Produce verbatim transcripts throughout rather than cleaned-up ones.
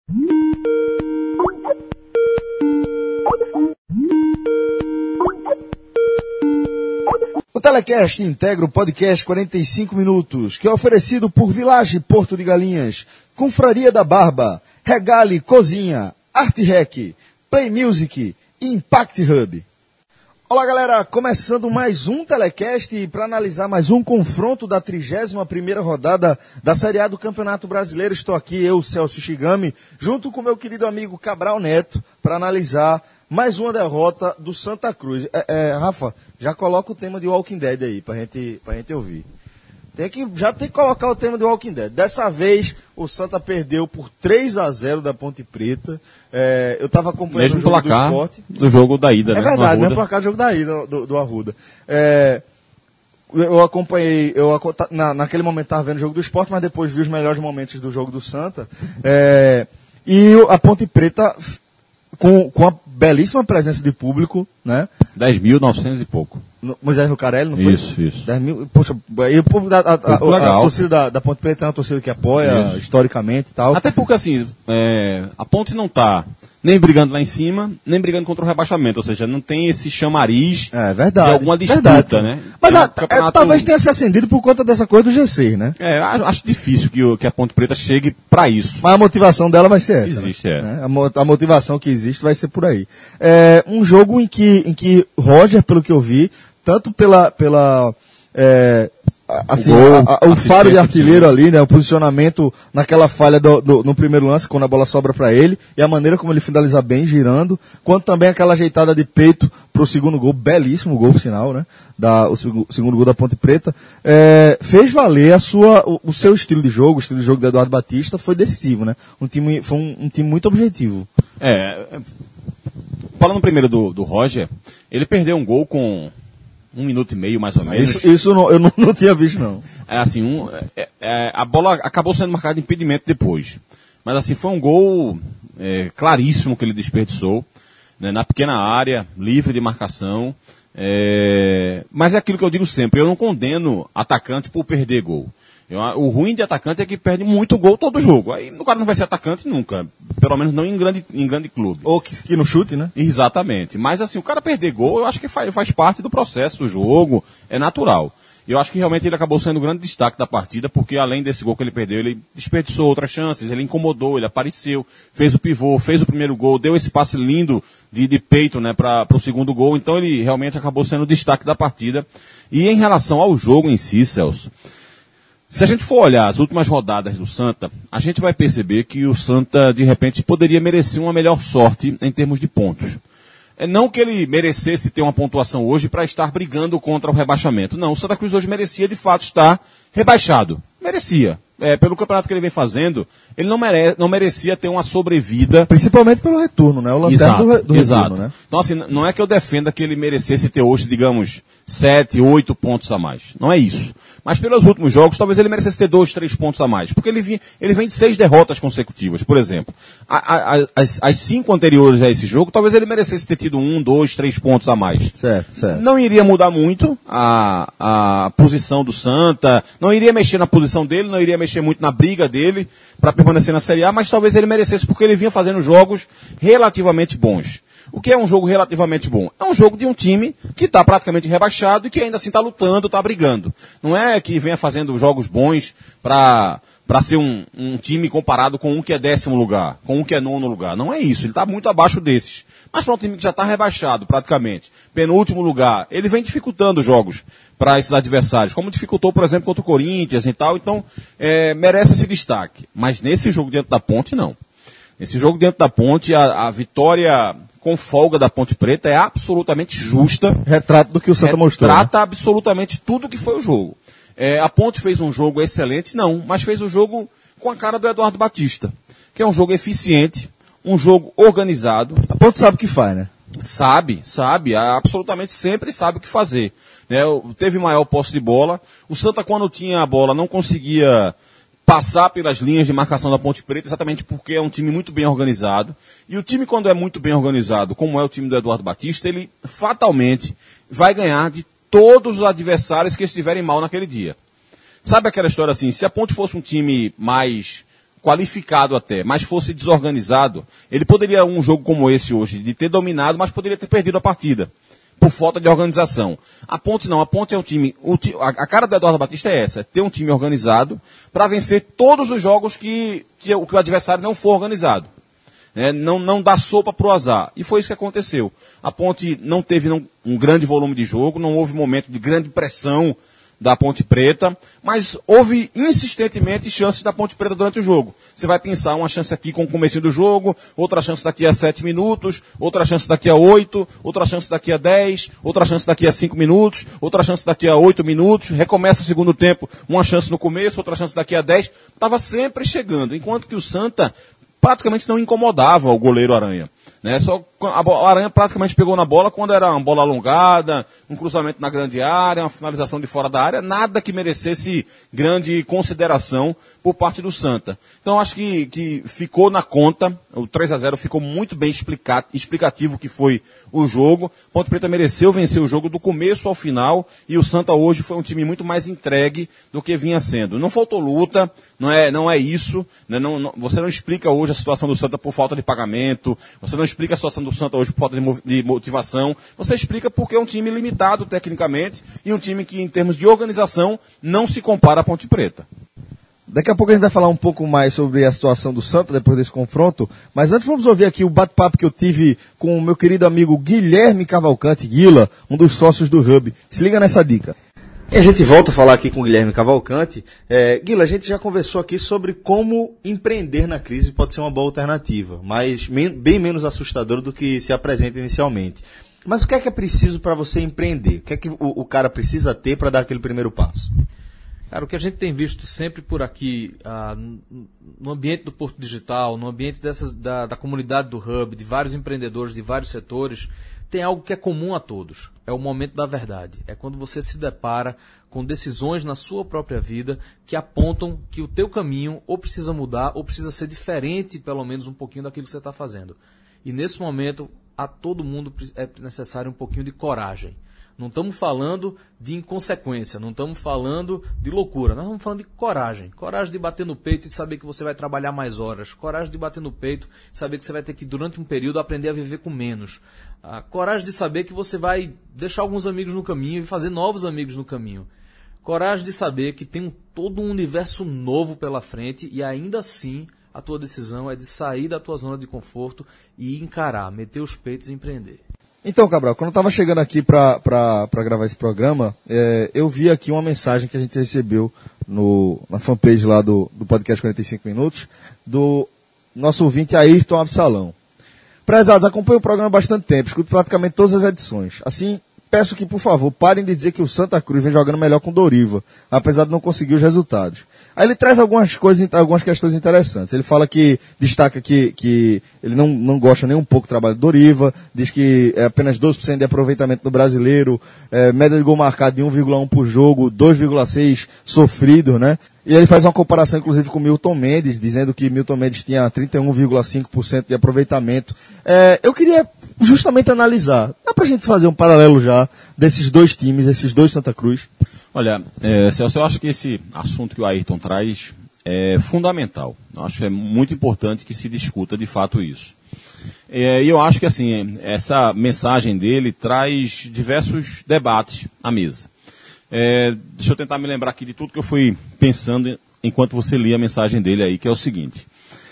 O Telecast integra o podcast quarenta e cinco minutos, que é oferecido por Village Porto de Galinhas, Confraria da Barba, Regale Cozinha, Art Rec, Play Music e Impact Hub. Olá galera, começando mais um Telecast para analisar mais um confronto da trigésima primeira rodada da Série A do Campeonato Brasileiro. Estou aqui, eu, Celso Shigami, junto com meu querido amigo Cabral Neto, para analisar mais uma derrota do Santa Cruz. É, é, Rafa, já coloca o tema de Walking Dead aí pra gente, pra gente ouvir. Tem que, já tem que colocar o tema de Walking Dead. Dessa vez, o Santa perdeu por três a zero da Ponte Preta. É, eu tava acompanhando mesmo o jogo placar do Sport. do jogo da ida, é né? É verdade, mesmo placar do jogo da ida do, do Arruda. É, eu acompanhei, eu, na, naquele momento estava vendo o jogo do Sport, mas depois vi os melhores momentos do jogo do Santa. É, e a Ponte Preta, com, com a belíssima presença de público, né? dez mil e novecentos e pouco. No, Moisés Lucarelli, não foi? Isso, isso. dez mil, poxa, e o público da, a, a, a, a torcida da, da Ponte Preta é uma torcida que apoia isso. historicamente e tal. Até porque, assim, é, a Ponte não tá nem brigando lá em cima, nem brigando contra o rebaixamento, ou seja, não tem esse chamariz é, verdade, de alguma disputa, verdade. né? Mas é um a, campeonato... é, talvez tenha se acendido por conta dessa coisa do G seis, né? É, acho difícil que, o, que a Ponte Preta chegue para isso. Mas a motivação dela vai ser essa. Existe, né? é. A, a motivação que existe vai ser por aí. É um jogo em que, em que Roger, pelo que eu vi, tanto pela, pela é, assim, o, gol, a, a, o faro de artilheiro ali, né, o posicionamento naquela falha do, do, no primeiro lance, quando a bola sobra para ele, e a maneira como ele finaliza bem, girando, quanto também aquela ajeitada de peito pro segundo gol, belíssimo gol, por sinal, né, da, o, o segundo gol da Ponte Preta, é, fez valer a sua, o, o seu estilo de jogo, o estilo de jogo do Eduardo Batista foi decisivo, né, um time, foi um, um time muito objetivo. É, falando primeiro do, do Roger, ele perdeu um gol com um minuto e meio, mais ou menos. Isso, isso não, eu não, não tinha visto, não. É assim, um, é, é, a bola acabou sendo marcada de impedimento depois. Mas assim, foi um gol é, claríssimo que ele desperdiçou, né, na pequena área, livre de marcação. É, mas é aquilo que eu digo sempre, eu não condeno atacante por perder gol. Eu, o ruim de atacante é que perde muito gol todo jogo. Aí o cara não vai ser atacante nunca. Pelo menos não em grande, em grande clube. Ou que, que não chute, né? Exatamente. Mas assim, o cara perder gol, eu acho que faz, faz parte do processo do jogo. É natural. Eu acho que realmente ele acabou sendo o grande destaque da partida, porque além desse gol que ele perdeu, ele desperdiçou outras chances, ele incomodou, ele apareceu, fez o pivô, fez o primeiro gol, deu esse passe lindo de, de peito, né, para o segundo gol. Então ele realmente acabou sendo o destaque da partida. E em relação ao jogo em si, Celso, se a gente for olhar as últimas rodadas do Santa, a gente vai perceber que o Santa, de repente, poderia merecer uma melhor sorte em termos de pontos. É não que ele merecesse ter uma pontuação hoje para estar brigando contra o rebaixamento. Não, o Santa Cruz hoje merecia, de fato, estar rebaixado. Merecia. É, pelo campeonato que ele vem fazendo, ele não, mere, não merecia ter uma sobrevida. Principalmente pelo retorno, né? O lanterna do, do exato. retorno, né? Então, assim, não é que eu defenda que ele merecesse ter hoje, digamos, sete, oito pontos a mais. Não é isso. Mas pelos últimos jogos, talvez ele merecesse ter dois, três pontos a mais. Porque ele, vinha, ele vem de seis derrotas consecutivas, por exemplo. A, a, a, as, as cinco anteriores a esse jogo, talvez ele merecesse ter tido um, dois, três pontos a mais. Certo, certo. Não iria mudar muito a, a posição do Santa, não iria mexer na posição dele, não iria mexer muito na briga dele para permanecer na Série A, mas talvez ele merecesse porque ele vinha fazendo jogos relativamente bons. O que é um jogo relativamente bom? É um jogo de um time que está praticamente rebaixado e que ainda assim está lutando, está brigando. Não é que venha fazendo jogos bons para para ser um, um time comparado com um que é décimo lugar, com um que é nono lugar. Não é isso, ele está muito abaixo desses. Mas para um time que já está rebaixado praticamente, penúltimo lugar, ele vem dificultando jogos para esses adversários, como dificultou, por exemplo, contra o Corinthians e tal. Então, é, merece esse destaque. Mas nesse jogo dentro da Ponte, não. Nesse jogo dentro da Ponte, a, a vitória com folga da Ponte Preta é absolutamente justa. Retrato do que o Santa mostrou. Retrata, né, absolutamente tudo que foi o jogo. É, a Ponte fez um jogo excelente? Não, mas fez um jogo com a cara do Eduardo Batista, que é um jogo eficiente, um jogo organizado. A Ponte sabe o que faz, né? Sabe, sabe, absolutamente sempre sabe o que fazer. Né? Teve maior posse de bola. O Santa, quando tinha a bola, não conseguia passar pelas linhas de marcação da Ponte Preta, exatamente porque é um time muito bem organizado. E o time, quando é muito bem organizado, como é o time do Eduardo Batista, ele fatalmente vai ganhar de todos os adversários que estiverem mal naquele dia. Sabe aquela história assim, se a Ponte fosse um time mais qualificado até, mas fosse desorganizado, ele poderia, um jogo como esse hoje, de ter dominado, mas poderia ter perdido a partida, por falta de organização. A Ponte não, a Ponte é um time, o, a cara do Eduardo Batista é essa, é ter um time organizado para vencer todos os jogos que, que, o, que o adversário não for organizado. É, não, não dá sopa pro azar. E foi isso que aconteceu. A Ponte não teve não, um grande volume de jogo, não houve momento de grande pressão da Ponte Preta, mas houve insistentemente chances da Ponte Preta durante o jogo. Você vai pensar uma chance aqui com o começo do jogo, outra chance daqui a sete minutos, outra chance daqui a oito, outra chance daqui a dez, outra chance daqui a cinco minutos, outra chance daqui a oito minutos, recomeça o segundo tempo, uma chance no começo, outra chance daqui a dez, estava sempre chegando, enquanto que o Santa praticamente não incomodava o goleiro Aranha. Né? Só a Aranha praticamente pegou na bola quando era uma bola alongada, um cruzamento na grande área, uma finalização de fora da área, nada que merecesse grande consideração por parte do Santa. Então acho que, que ficou na conta, o três a zero ficou muito bem explicado, explicativo que foi o jogo. Ponte Preta mereceu vencer o jogo do começo ao final e o Santa hoje foi um time muito mais entregue do que vinha sendo. Não faltou luta, não é, não é isso, né? não, não, você não explica hoje a situação do Santa por falta de pagamento, você não explica a situação do Santa hoje por falta de motivação, você explica porque é um time limitado tecnicamente e um time que em termos de organização não se compara à Ponte Preta. Daqui a pouco a gente vai falar um pouco mais sobre a situação do Santa depois desse confronto, mas antes vamos ouvir aqui o bate-papo que eu tive com o meu querido amigo Guilherme Cavalcante, Guila, um dos sócios do Hub. Se liga nessa dica. E a gente volta a falar aqui com o Guilherme Cavalcante. É, Guila, a gente já conversou aqui sobre como empreender na crise pode ser uma boa alternativa, mas men- bem menos assustador do que se apresenta inicialmente. Mas o que é que é preciso para você empreender? O que é que o, o cara precisa ter para dar aquele primeiro passo? Cara, o que a gente tem visto sempre por aqui, ah, no ambiente do Porto Digital, no ambiente dessas, da, da comunidade do Hub, de vários empreendedores de vários setores, tem algo que é comum a todos. É o momento da verdade. É quando você se depara com decisões na sua própria vida que apontam que o teu caminho ou precisa mudar ou precisa ser diferente, pelo menos um pouquinho daquilo que você está fazendo. E nesse momento, a todo mundo é necessário um pouquinho de coragem. Não estamos falando de inconsequência, não estamos falando de loucura, nós estamos falando de coragem. Coragem de bater no peito e de saber que você vai trabalhar mais horas. Coragem de bater no peito e saber que você vai ter que, durante um período, aprender a viver com menos. A coragem de saber que você vai deixar alguns amigos no caminho e fazer novos amigos no caminho. Coragem de saber que tem um, todo um universo novo pela frente e ainda assim a tua decisão é de sair da tua zona de conforto e encarar, meter os peitos e empreender. Então, Cabral, quando eu estava chegando aqui para gravar esse programa, é, eu vi aqui uma mensagem que a gente recebeu no, na fanpage lá do, do podcast quarenta e cinco minutos, do nosso ouvinte Ayrton Absalão. Prezados, acompanho o programa há bastante tempo, escuto praticamente todas as edições. Assim, peço que, por favor, parem de dizer que o Santa Cruz vem jogando melhor com o Doriva, apesar de não conseguir os resultados. Aí ele traz algumas coisas, algumas questões interessantes. Ele fala que, destaca que, que ele não, não gosta nem um pouco do trabalho do Doriva, diz que é apenas doze por cento de aproveitamento do brasileiro, é, média de gol marcado de um vírgula um por jogo, dois vírgula seis sofrido, né? E ele faz uma comparação, inclusive, com o Milton Mendes, dizendo que Milton Mendes tinha trinta e um vírgula cinco por cento de aproveitamento. É, eu queria justamente analisar. Dá pra gente fazer um paralelo já desses dois times, esses dois Santa Cruz? Olha, é, Celso, eu acho que esse assunto que o Ayrton traz é fundamental. Eu acho que é muito importante que se discuta de fato isso. É, e eu acho que assim, essa mensagem dele traz diversos debates à mesa. É, deixa eu tentar me lembrar aqui de tudo que eu fui pensando enquanto você lia a mensagem dele aí, que é o seguinte.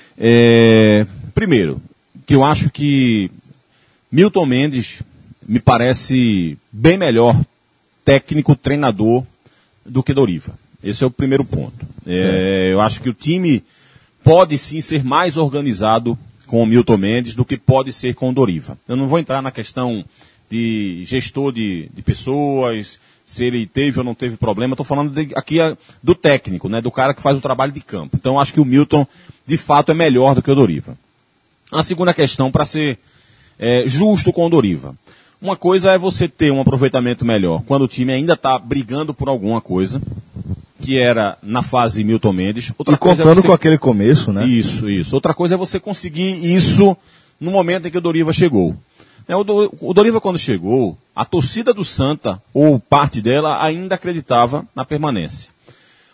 É, primeiro, que eu acho que Milton Mendes me parece bem melhor técnico, treinador do que Doriva. Esse é o primeiro ponto. É, eu acho que o time pode sim ser mais organizado com o Milton Mendes do que pode ser com o Doriva. Eu não vou entrar na questão de gestor de, de pessoas, se ele teve ou não teve problema. Estou falando de, aqui a, do técnico, né, do cara que faz o trabalho de campo. Então eu acho que o Milton, de fato, é melhor do que o Doriva. A segunda questão, para ser é, justo com o Doriva. Uma coisa é você ter um aproveitamento melhor quando o time ainda está brigando por alguma coisa, que era na fase Milton Mendes. Outra e coisa contando é você... com aquele começo, né? Isso, isso. Outra coisa é você conseguir isso no momento em que o Doriva chegou. O Doriva, quando chegou, a torcida do Santa, ou parte dela, ainda acreditava na permanência.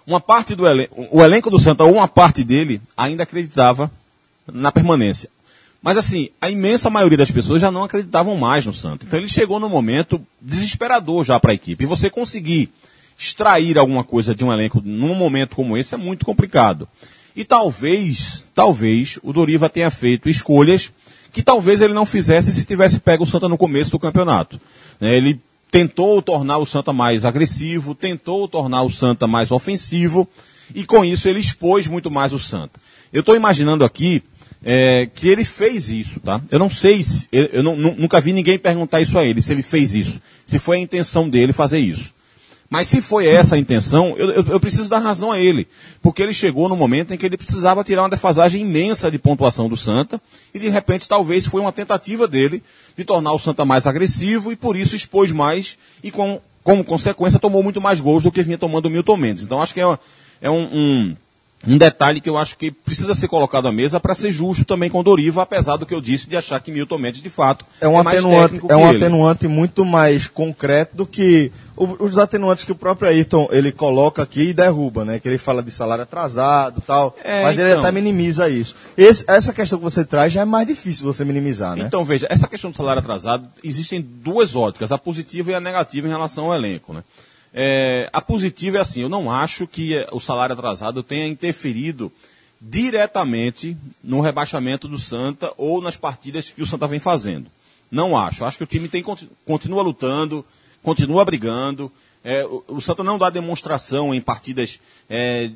uma parte do elenco, o elenco do Santa, ou uma parte dele, ainda acreditava na permanência. Mas assim, a imensa maioria das pessoas já não acreditavam mais no Santa. Então ele chegou num momento desesperador já para a equipe. E você conseguir extrair alguma coisa de um elenco num momento como esse é muito complicado. E talvez, talvez, o Doriva tenha feito escolhas que talvez ele não fizesse se tivesse pego o Santa no começo do campeonato. Ele tentou tornar o Santa mais agressivo, tentou tornar o Santa mais ofensivo, e com isso ele expôs muito mais o Santa. Eu estou imaginando aqui é, que ele fez isso, tá? Eu não sei, se, eu, eu não, nunca vi ninguém perguntar isso a ele, se ele fez isso, se foi a intenção dele fazer isso. Mas se foi essa a intenção, eu, eu, eu preciso dar razão a ele. Porque ele chegou no momento em que ele precisava tirar uma defasagem imensa de pontuação do Santa, e de repente talvez foi uma tentativa dele de tornar o Santa mais agressivo, e por isso expôs mais, e com, como consequência tomou muito mais gols do que vinha tomando o Milton Mendes. Então acho que é, é um, um, um detalhe que eu acho que precisa ser colocado à mesa para ser justo também com o Doriva, apesar do que eu disse de achar que Milton Mendes de fato é, um é mais atenuante, técnico que é um ele. atenuante muito mais concreto do que os atenuantes que o próprio Ayrton ele coloca aqui e derruba, né? Que ele fala de salário atrasado e tal, É, mas ele então. até minimiza isso. Esse, essa questão que você traz já é mais difícil você minimizar, né? Então, veja, essa questão do salário atrasado, existem duas óticas, a positiva e a negativa em relação ao elenco, né? É, a positiva é assim, eu não acho que o salário atrasado tenha interferido diretamente no rebaixamento do Santa ou nas partidas que o Santa vem fazendo. Não acho. Acho que o time tem, continua lutando, continua brigando. É, o, o Santa não dá demonstração em partidas é,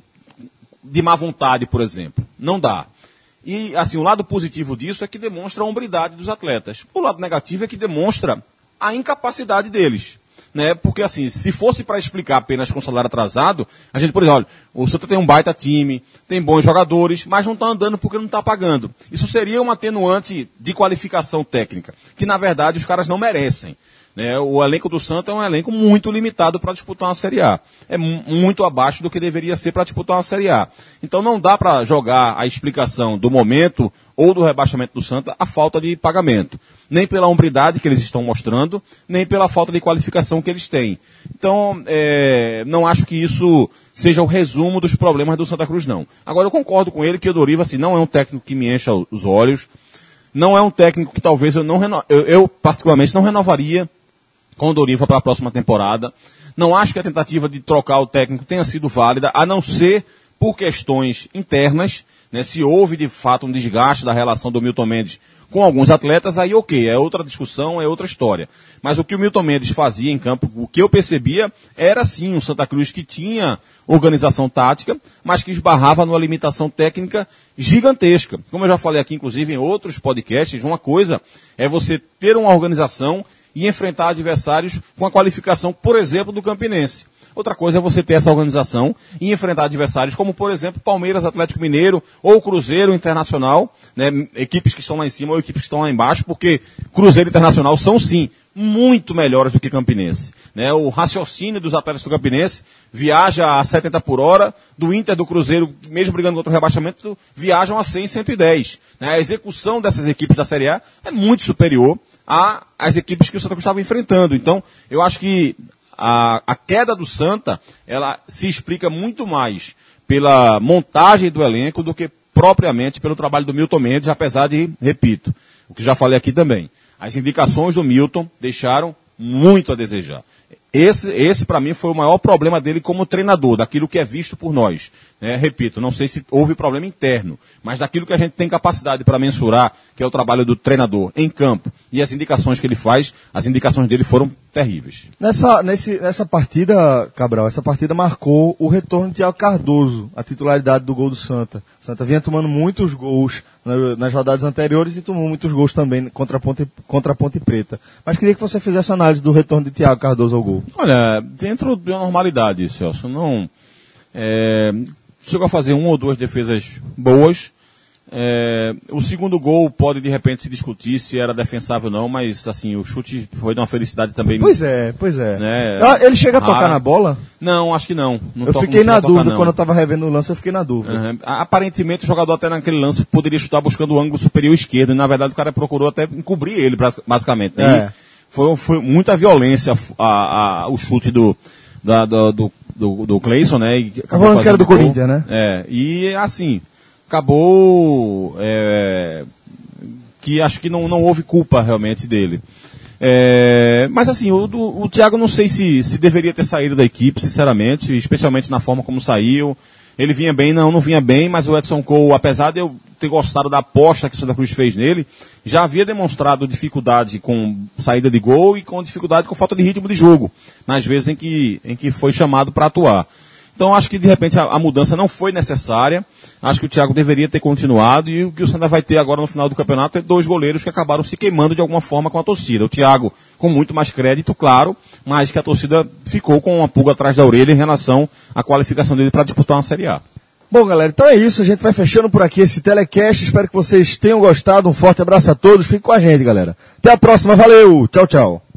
de má vontade, por exemplo. Não dá. E, assim, o lado positivo disso é que demonstra a hombridade dos atletas. O lado negativo é que demonstra a incapacidade deles. Né? Porque, assim, se fosse para explicar apenas com salário atrasado, a gente, por exemplo, olha, o Santa tem um baita time, tem bons jogadores, mas não está andando porque não está pagando. Isso seria um atenuante de qualificação técnica, que, na verdade, os caras não merecem. Né? O elenco do Santa é um elenco muito limitado para disputar uma Série A. É m- muito abaixo do que deveria ser para disputar uma Série A. Então não dá para jogar a explicação do momento ou do rebaixamento do Santa a falta de pagamento. Nem pela hombridade que eles estão mostrando, nem pela falta de qualificação que eles têm. Então, é, não acho que isso seja o resumo dos problemas do Santa Cruz, não. Agora, eu concordo com ele que o Doriva, assim, não é um técnico que me encha os olhos. Não é um técnico que talvez eu não reno... eu, eu particularmente não renovaria com o Doriva para a próxima temporada. Não acho que a tentativa de trocar o técnico tenha sido válida, a não ser por questões internas, né? Se houve de fato um desgaste da relação do Milton Mendes com alguns atletas, aí ok, é outra discussão, é outra história. Mas o que o Milton Mendes fazia em campo, o que eu percebia, era sim um Santa Cruz que tinha organização tática, mas que esbarrava numa limitação técnica gigantesca. Como eu já falei aqui, inclusive, em outros podcasts, uma coisa é você ter uma organização e enfrentar adversários com a qualificação, por exemplo, do Campinense. Outra coisa é você ter essa organização e enfrentar adversários como, por exemplo, Palmeiras, Atlético Mineiro ou Cruzeiro Internacional, né, equipes que estão lá em cima ou equipes que estão lá embaixo, porque Cruzeiro Internacional são, sim, muito melhores do que Campinense. Né? O raciocínio dos atletas do Campinense viaja a setenta por hora, do Inter, do Cruzeiro, mesmo brigando contra o rebaixamento, viajam a cem, cento e dez. Né? A execução dessas equipes da Série A é muito superior às equipes que o Santa Cruz estava enfrentando. Então, eu acho que a, a queda do Santa, ela se explica muito mais pela montagem do elenco do que propriamente pelo trabalho do Milton Mendes, apesar de, repito, o que já falei aqui também, as indicações do Milton deixaram muito a desejar. Esse, esse para mim, foi o maior problema dele como treinador, daquilo que é visto por nós. Né? Repito, não sei se houve problema interno, mas daquilo que a gente tem capacidade para mensurar, que é o trabalho do treinador em campo, e as indicações que ele faz, as indicações dele foram terríveis. Nessa, nesse, nessa partida, Cabral, essa partida marcou o retorno de Thiago Cardoso, a titularidade do gol do Santa. O Santa vinha tomando muitos gols na, nas rodadas anteriores e tomou muitos gols também contra a, Ponte, contra a Ponte Preta. Mas queria que você fizesse análise do retorno de Thiago Cardoso ao gol. Olha, dentro de uma normalidade, Celso, não é, chegou a fazer uma ou duas defesas boas. É, o segundo gol pode de repente se discutir se era defensável ou não, mas assim, o chute foi de uma felicidade também. Pois é, pois é. Né, ele chega a tocar rara. na bola? Não, acho que não. não eu toca, fiquei não na dúvida, tocar, quando eu estava revendo o lance, eu fiquei na dúvida. Uhum. Aparentemente o jogador até naquele lance poderia chutar buscando o ângulo superior esquerdo, e na verdade o cara procurou até encobrir ele, basicamente. Né? É. Foi, foi muita violência a, a, a, o chute do, da, do, do, do, do Cleison, né? E Tá falando que era do gol. Corinthians, né? É, e assim, acabou é, que acho que não, não houve culpa realmente dele. É, mas assim, o, o, o Thiago não sei se, se deveria ter saído da equipe, sinceramente, especialmente na forma como saiu. Ele vinha bem, não, não vinha bem, mas o Edson Cole, apesar de eu ter gostado da aposta que o Santa Cruz fez nele, já havia demonstrado dificuldade com saída de gol e com dificuldade com falta de ritmo de jogo, nas vezes em que, em que foi chamado para atuar. Então acho que de repente a, a mudança não foi necessária, acho que o Thiago deveria ter continuado e o que o Santa vai ter agora no final do campeonato é dois goleiros que acabaram se queimando de alguma forma com a torcida. O Thiago com muito mais crédito, claro, mas que a torcida ficou com uma pulga atrás da orelha em relação à qualificação dele para disputar uma Série A. Bom, galera, então é isso. A gente vai fechando por aqui esse telecast. Espero que vocês tenham gostado. Um forte abraço a todos. Fique com a gente, galera. Até a próxima. Valeu. Tchau, tchau.